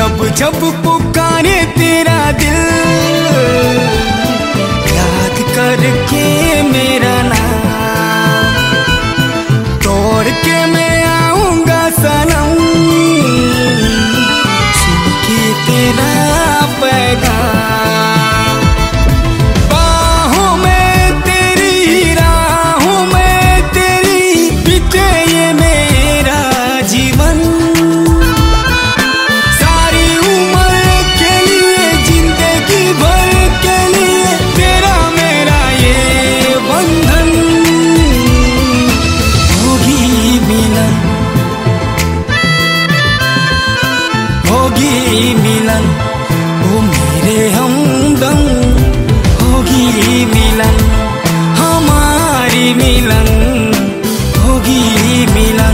जब जब पुकारे तेरा दिल, याद करके मेरा नाम, तोड़ के मैं आऊंगा सनम, सुन के तेरा पैगाम। बाहों में तेरी, राहों में तेरी, बीते ये मेरा जीवन। सारी उम्र के लिए, जिंदगी भर के लिए, तेरा मेरा ये बंधन। होगी मिलन, होगी मिलन, ओ मेरे हमदम। होगी मिलन, हमारी मिलन, होगी मिलन।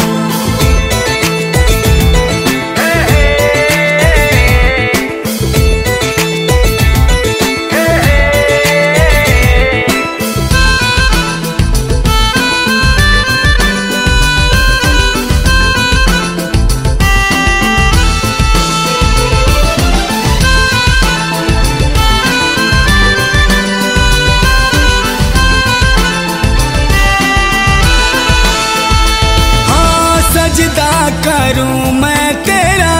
सजदा करूं मैं तेरा,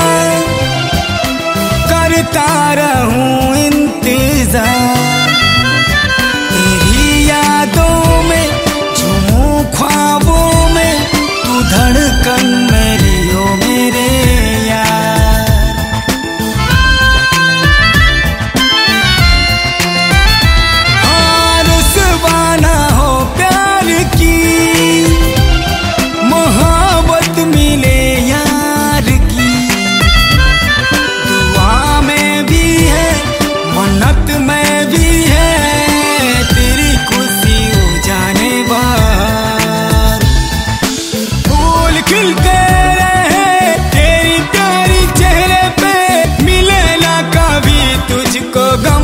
करता रहूं इंतजार, तेरी यादों में झूमूं ख्वाबों में, तू धड़कन मेरी ओ मेरे यार। हाँ रुसवा ना हो प्यार की, मिले यार की, दुआ में भी है, मन्नत में भी है, तेरी खुशी हो जाने बार। फूल खिलते रहे तेरी प्यारी चेहरे पे, मिले ना कभी तुझको गम।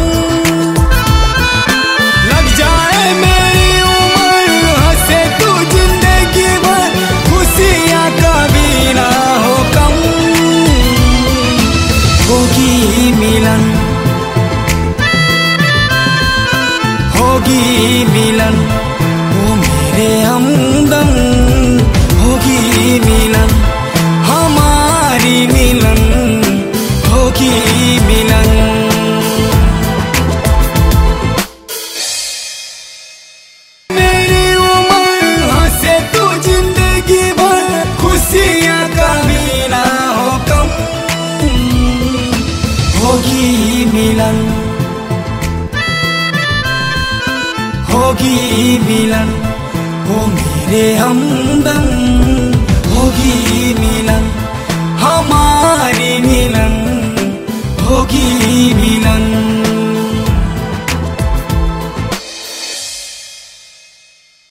लग जाए मेरी उम्र, हंसे तू जिंदगी भर, खुशियाँ कभी ना हो कम। होगी मिलन, होगी मिलन, वो मेरे हमदम। होगी मिलन, हमारी मिलन, होगी मिलन। मेरी उम्र, हंसे तू जिंदगी भर, खुशियाँ कभी ना हो कम। होगी मिलन, होगी मिलन, वो मेरे हमदम। होगी मिलन, हमारी मिलन, होगी मिलन।